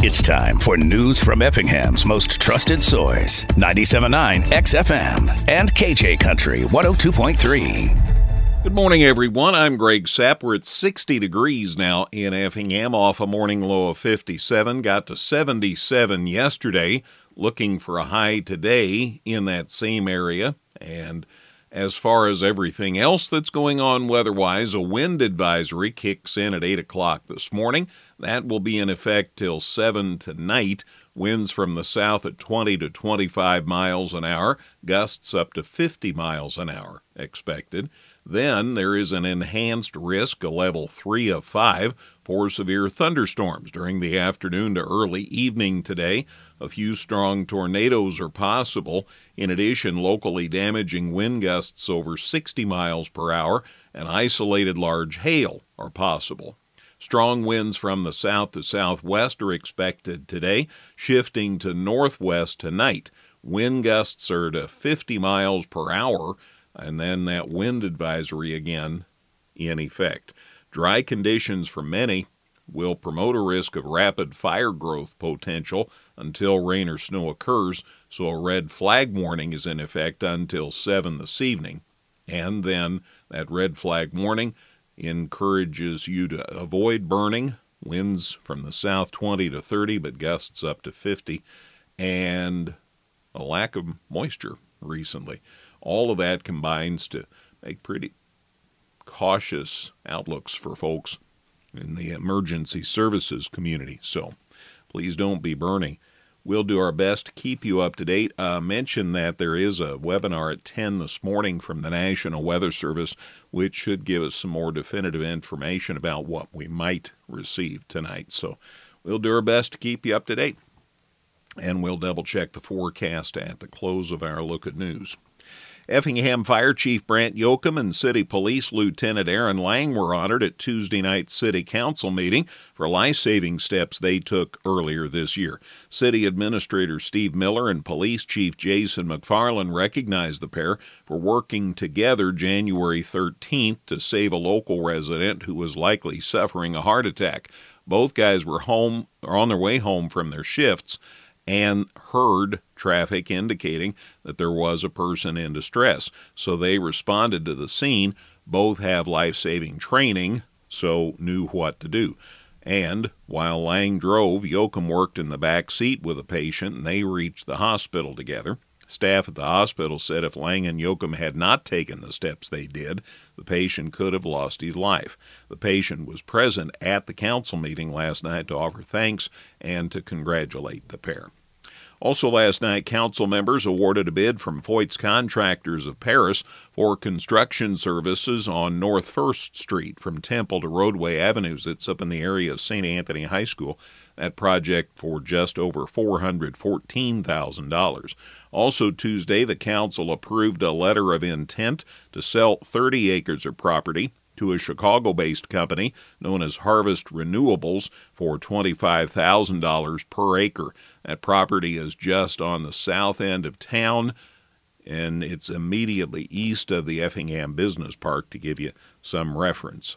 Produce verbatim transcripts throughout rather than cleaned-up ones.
It's time for news from Effingham's most trusted source, ninety-seven point nine X F M and K J Country one oh two point three. Good morning, everyone. I'm Greg Sapp. We're at sixty degrees now in Effingham, off a morning low of fifty-seven. Got to seventy-seven yesterday. Looking for a high today in that same area. And as far as everything else that's going on weather-wise, a wind advisory kicks in at eight o'clock this morning. That will be in effect till seven tonight. Winds from the south at twenty to twenty-five miles an hour. Gusts up to fifty miles an hour expected. Then there is an enhanced risk, a level three of five, for severe thunderstorms during the afternoon to early evening today. A few strong tornadoes are possible. In addition, locally damaging wind gusts over sixty miles per hour and isolated large hail are possible. Strong winds from the south to southwest are expected today, shifting to northwest tonight. Wind gusts are to fifty miles per hour, and then that wind advisory again in effect. Dry conditions for many will promote a risk of rapid fire growth potential until rain or snow occurs, so a red flag warning is in effect until seven this evening. And then that red flag warning encourages you to avoid burning, winds from the south twenty to thirty, but gusts up to fifty, and a lack of moisture recently. All of that combines to make pretty cautious outlooks for folks in the emergency services community. So please don't be burning. We'll do our best to keep you up to date. Uh, mention that there is a webinar at ten this morning from the National Weather Service, which should give us some more definitive information about what we might receive tonight. So we'll do our best to keep you up to date. And we'll double check the forecast at the close of our look at news. Effingham Fire Chief Brant Yoakum and City Police Lieutenant Aaron Lang were honored at Tuesday night's City Council meeting for life-saving steps they took earlier this year. City Administrator Steve Miller and Police Chief Jason McFarland recognized the pair for working together January thirteenth to save a local resident who was likely suffering a heart attack. Both guys were home or on their way home from their shifts and heard traffic indicating that there was a person in distress. So they responded to the scene. Both have life-saving training, so knew what to do. And while Lang drove, Yoakum worked in the back seat with a patient, and they reached the hospital together. Staff at the hospital said if Lang and Yoakum had not taken the steps they did, the patient could have lost his life. The patient was present at the council meeting last night to offer thanks and to congratulate the pair. Also last night, council members awarded a bid from Foyt's Contractors of Paris for construction services on North First Street from Temple to Roadway Avenues. It's up in the area of Saint Anthony High School. That project for just over four hundred fourteen thousand dollars. Also Tuesday, the council approved a letter of intent to sell thirty acres of property to a Chicago-based company known as Harvest Renewables for twenty-five thousand dollars per acre. That property is just on the south end of town, and it's immediately east of the Effingham Business Park, to give you some reference.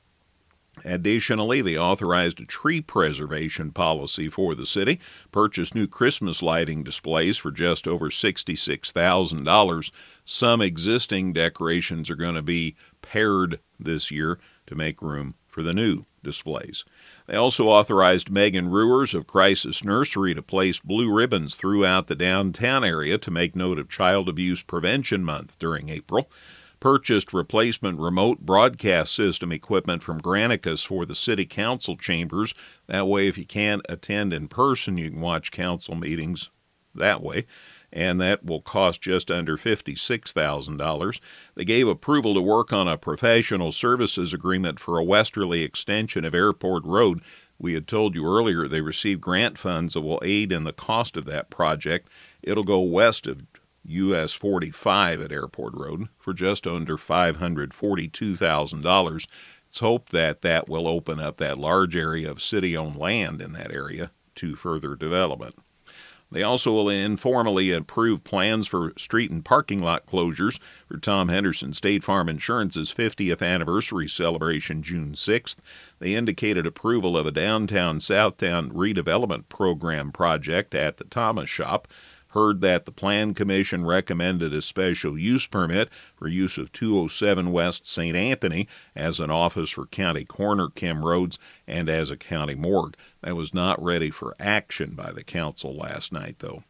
Additionally, they authorized a tree preservation policy for the city, purchased new Christmas lighting displays for just over sixty-six thousand dollars. Some existing decorations are going to be paired this year to make room for the new displays. They also authorized Megan Ruers of Crisis Nursery to place blue ribbons throughout the downtown area to make note of Child Abuse Prevention Month during April. Purchased replacement remote broadcast system equipment from Granicus for the city council chambers. That way, if you can't attend in person, you can watch council meetings that way. And that will cost just under fifty-six thousand dollars. They gave approval to work on a professional services agreement for a westerly extension of Airport Road. We had told you earlier they received grant funds that will aid in the cost of that project. It'll go west of U S forty-five at Airport Road for just under five hundred forty-two thousand dollars. It's hoped that that will open up that large area of city-owned land in that area to further development. They also will informally approve plans for street and parking lot closures for Tom Henderson State Farm Insurance's fiftieth anniversary celebration June sixth. They indicated approval of a downtown Southtown redevelopment program project at the Thomas Shop. Heard that the Plan Commission recommended a special use permit for use of two oh seven West Saint Anthony as an office for county coroner Kim Rhodes and as a county morgue. That was not ready for action by the council last night, though.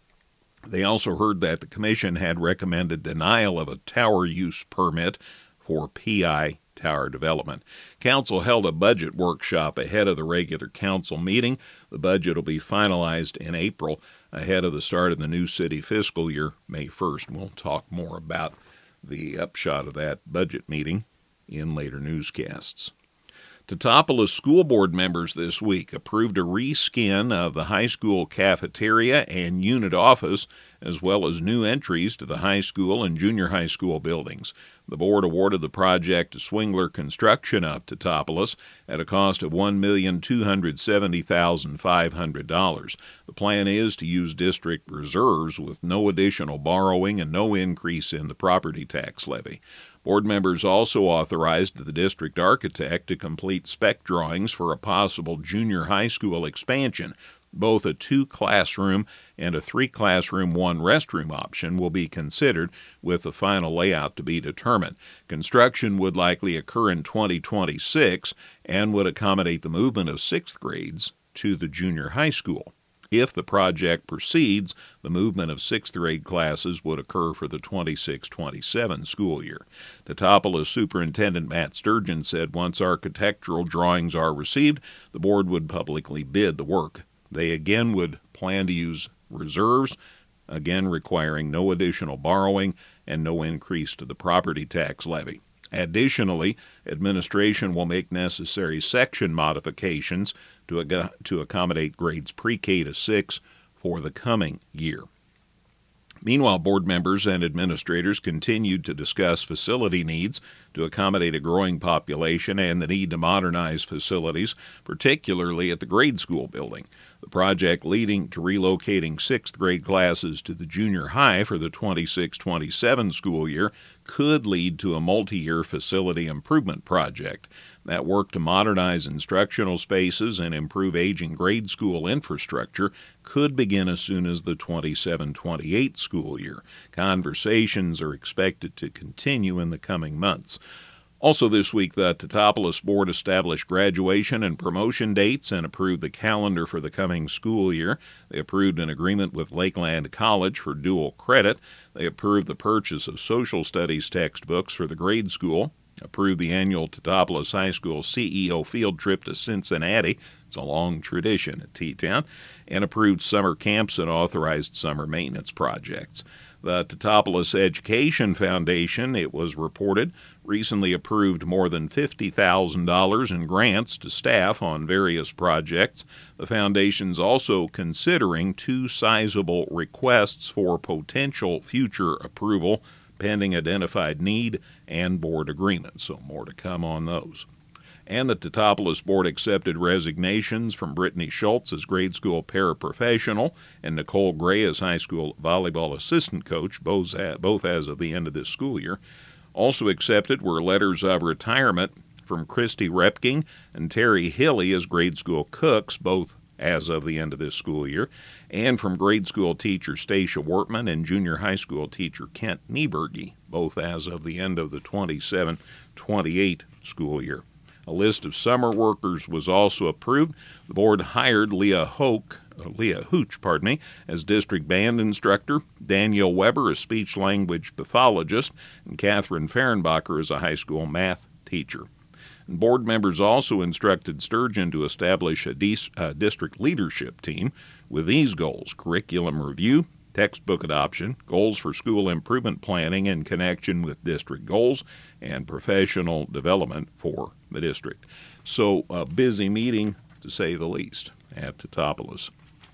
They also heard that the commission had recommended denial of a tower use permit for P I Tower development. Council held a budget workshop ahead of the regular council meeting. The budget will be finalized in April ahead of the start of the new city fiscal year, May first. We'll talk more about the upshot of that budget meeting in later newscasts. Teutopolis school board members this week approved a reskin of the high school cafeteria and unit office, as well as new entries to the high school and junior high school buildings. The board awarded the project to Swingler Construction of Teutopolis at a cost of one million two hundred seventy thousand five hundred dollars. The plan is to use district reserves with no additional borrowing and no increase in the property tax levy. Board members also authorized the district architect to complete spec drawings for a possible junior high school expansion. Both a two-classroom and a three-classroom, one-restroom option will be considered, with the final layout to be determined. Construction would likely occur in twenty twenty-six and would accommodate the movement of sixth grades to the junior high school. If the project proceeds, the movement of sixth grade classes would occur for the twenty-six twenty-seven school year. Teutopolis Superintendent Matt Sturgeon said once architectural drawings are received, the board would publicly bid the work. They again would plan to use reserves, again requiring no additional borrowing and no increase to the property tax levy. Additionally, administration will make necessary section modifications to, ag- to accommodate grades pre-K to six for the coming year. Meanwhile, board members and administrators continued to discuss facility needs to accommodate a growing population and the need to modernize facilities, particularly at the grade school building. The project leading to relocating sixth grade classes to the junior high for the twenty-six twenty-seven school year could lead to a multi-year facility improvement project. That work to modernize instructional spaces and improve aging grade school infrastructure could begin as soon as the twenty-seven twenty-eight school year. Conversations are expected to continue in the coming months. Also this week, the Teutopolis Board established graduation and promotion dates and approved the calendar for the coming school year. They approved an agreement with Lakeland College for dual credit. They approved the purchase of social studies textbooks for the grade school, approved the annual Teutopolis High School C E O field trip to Cincinnati. It's a long tradition at T-Town, and approved summer camps and authorized summer maintenance projects. The Teutopolis Education Foundation, it was reported, recently approved more than fifty thousand dollars in grants to staff on various projects. The foundation's also considering two sizable requests for potential future approval, pending identified need and board agreement, so more to come on those. And the Teutopolis Board accepted resignations from Brittany Schultz as grade school paraprofessional and Nicole Gray as high school volleyball assistant coach, both as of the end of this school year. Also accepted were letters of retirement from Christy Repking and Terry Hilly as grade school cooks, both as of the end of this school year, and from grade school teacher Stacia Wortman and junior high school teacher Kent Nieberge, both as of the end of the twenty-seven twenty-eight school year. A list of summer workers was also approved. The board hired Leah Hoke, uh, Leah Hooch, pardon me, as district band instructor, Danielle Weber as speech-language pathologist, and Catherine Fehrenbacher as a high school math teacher. And board members also instructed Sturgeon to establish a de- uh, district leadership team with these goals: curriculum review, textbook adoption, goals for school improvement planning in connection with district goals, and professional development for the district. So a busy meeting, to say the least, at Teutopolis.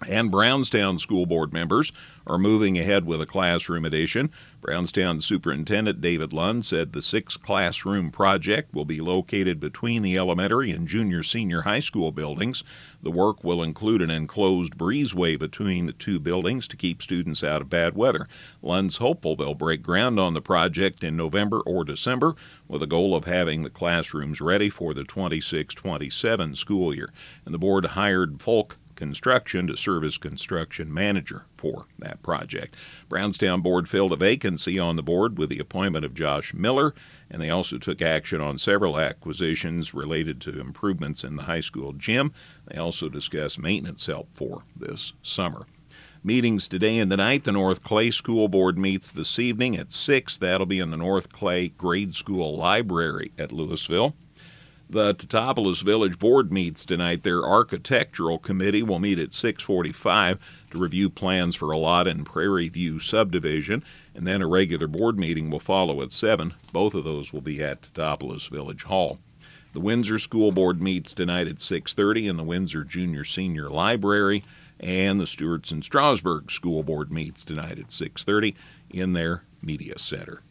And Brownstown School Board members are moving ahead with a classroom addition. Brownstown Superintendent David Lund said the six-classroom project will be located between the elementary and junior-senior high school buildings. The work will include an enclosed breezeway between the two buildings to keep students out of bad weather. Lund's hopeful they'll break ground on the project in November or December with a goal of having the classrooms ready for the twenty-six twenty-seven school year. And the board hired Folk Construction to serve as construction manager for that project. Brownstown Board filled a vacancy on the board with the appointment of Josh Miller, and they also took action on several acquisitions related to improvements in the high school gym. They also discussed maintenance help for this summer. Meetings today and tonight. The North Clay School Board meets this evening at six. That'll be in the North Clay Grade School Library at Louisville. The Teutopolis Village Board meets tonight. Their architectural committee will meet at six forty-five to review plans for a lot in Prairie View subdivision, and then a regular board meeting will follow at seven. Both of those will be at Teutopolis Village Hall. The Windsor School Board meets tonight at six thirty in the Windsor Junior Senior Library, and the Stewarts and Strasburg School Board meets tonight at six thirty in their Media Center.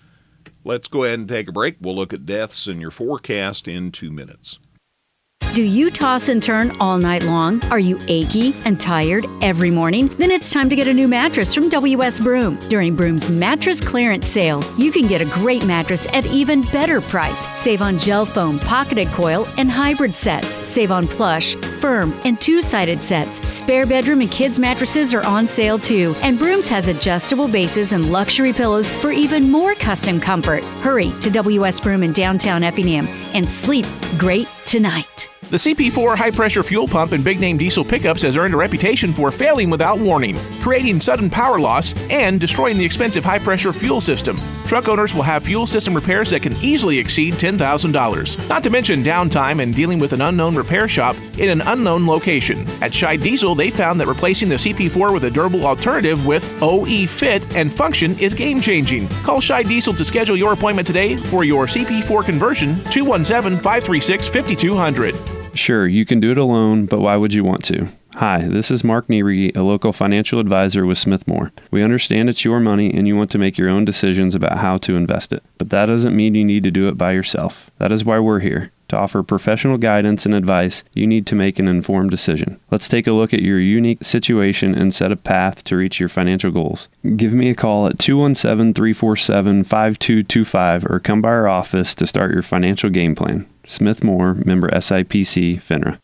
Let's go ahead and take a break. We'll look at deaths and your forecast in two minutes. Do you toss and turn all night long? Are you achy and tired every morning? Then it's time to get a new mattress from W S Broom. During Broom's mattress clearance sale, you can get a great mattress at even better price. Save on gel foam, pocketed coil, and hybrid sets. Save on plush, firm, and two-sided sets. Spare bedroom and kids mattresses are on sale too. And Broom's has adjustable bases and luxury pillows for even more custom comfort. Hurry to W S Broom in downtown Effingham and sleep great tonight. The C P four high-pressure fuel pump in big-name diesel pickups has earned a reputation for failing without warning, creating sudden power loss, and destroying the expensive high-pressure fuel system. Truck owners will have fuel system repairs that can easily exceed ten thousand dollars, not to mention downtime and dealing with an unknown repair shop in an unknown location. At Scheid Diesel, they found that replacing the C P four with a durable alternative with O E fit and function is game-changing. Call Scheid Diesel to schedule your appointment today for your C P four conversion, two one seven, five three six, five two zero zero. Sure, you can do it alone, but why would you want to? Hi, this is Mark Niery, a local financial advisor with Smith Moore. We understand it's your money and you want to make your own decisions about how to invest it, but that doesn't mean you need to do it by yourself. That is why we're here. To offer professional guidance and advice, you need to make an informed decision. Let's take a look at your unique situation and set a path to reach your financial goals. Give me a call at two one seven, three four seven, five two two five or come by our office to start your financial game plan. Smith Moore, member S I P C, FINRA.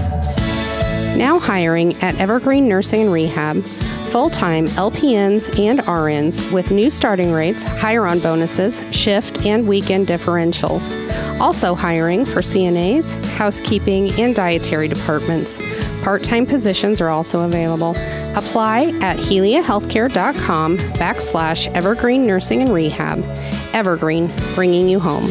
Now hiring at Evergreen Nursing and Rehab. Full-time L P Ns and R Ns with new starting rates, hire-on bonuses, shift, and weekend differentials. Also hiring for C N As, housekeeping, and dietary departments. Part-time positions are also available. Apply at heliahealthcare.com backslash Evergreen Nursing and Rehab. Evergreen, bringing you home.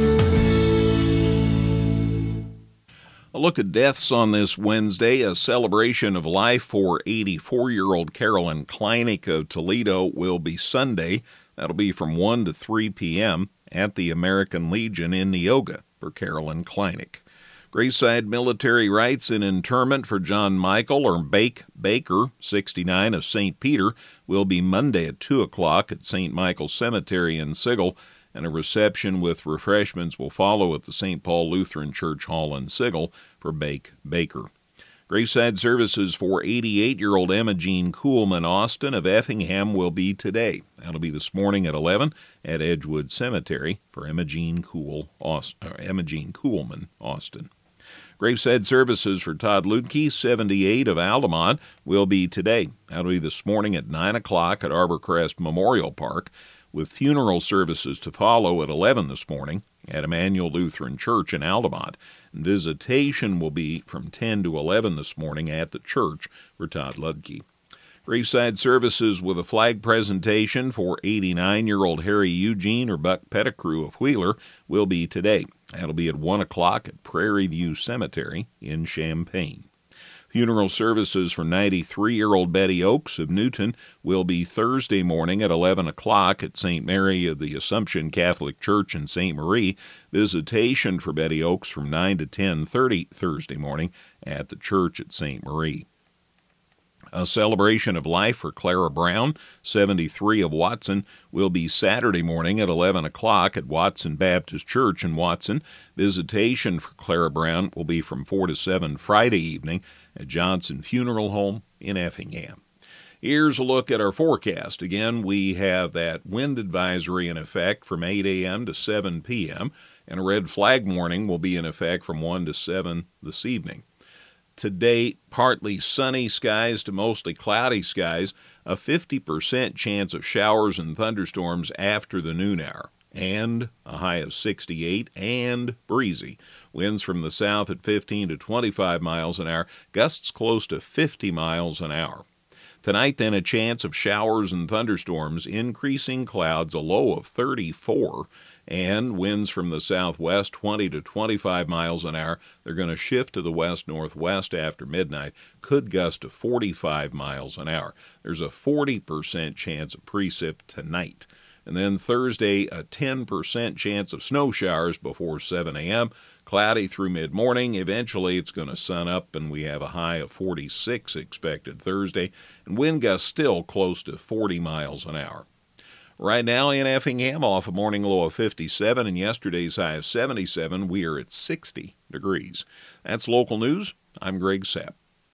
A look at deaths on this Wednesday, a celebration of life for eighty-four-year-old Carolyn Kleinig of Toledo will be Sunday. That'll be from one to three p.m. at the American Legion in Neoga for Carolyn Kleinig. Graveside military rites and interment for John Michael or Bake Baker, sixty-nine, of Saint Peter, will be Monday at two o'clock at Saint Michael's Cemetery in Sigel, and a reception with refreshments will follow at the Saint Paul Lutheran Church Hall in Sigel for Bake Baker. Graveside services for eighty-eight-year-old Emma Jean Kuhlman Austin of Effingham will be today. That'll be this morning at eleven at Edgewood Cemetery for Emma Jean Kuhl, Austin, Emma Jean Kuhlman Austin. Graveside services for Todd Lutke, seventy-eight, of Altamont, will be today. That'll be this morning at nine o'clock at Arborcrest Memorial Park, with funeral services to follow at eleven this morning at Emmanuel Lutheran Church in Altamont. And visitation will be from ten to eleven this morning at the church for Todd Ludke. Graveside services with a flag presentation for eighty-nine-year-old Harry Eugene or Buck Pettigrew of Wheeler will be today. That'll be at one o'clock at Prairie View Cemetery in Champaign. Funeral services for ninety-three-year-old Betty Oakes of Newton will be Thursday morning at eleven o'clock at Saint Mary of the Assumption Catholic Church in Saint Marie. Visitation for Betty Oakes from nine to ten thirty Thursday morning at the church at Saint Marie. A celebration of life for Clara Brown, seventy-three, of Watson, will be Saturday morning at eleven o'clock at Watson Baptist Church in Watson. Visitation for Clara Brown will be from four to seven Friday evening at Johnson Funeral Home in Effingham. Here's a look at our forecast. Again, we have that wind advisory in effect from eight a.m. to seven p.m., and a red flag warning will be in effect from one to seven this evening. Today, partly sunny skies to mostly cloudy skies, a fifty percent chance of showers and thunderstorms after the noon hour, and a high of sixty-eight and breezy. Winds from the south at fifteen to twenty-five miles an hour, gusts close to fifty miles an hour. Tonight, then, a chance of showers and thunderstorms, increasing clouds, a low of thirty-four, and winds from the southwest twenty to twenty-five miles an hour. They're going to shift to the west-northwest after midnight, could gust to forty-five miles an hour. There's a forty percent chance of precip tonight. And then Thursday, a ten percent chance of snow showers before seven a.m., cloudy through mid-morning. Eventually, it's going to sun up, and we have a high of forty-six expected Thursday, and wind gusts still close to forty miles an hour. Right now in Effingham, off a morning low of fifty-seven and yesterday's high of seventy-seven, we are at sixty degrees. That's local news. I'm Greg Sapp.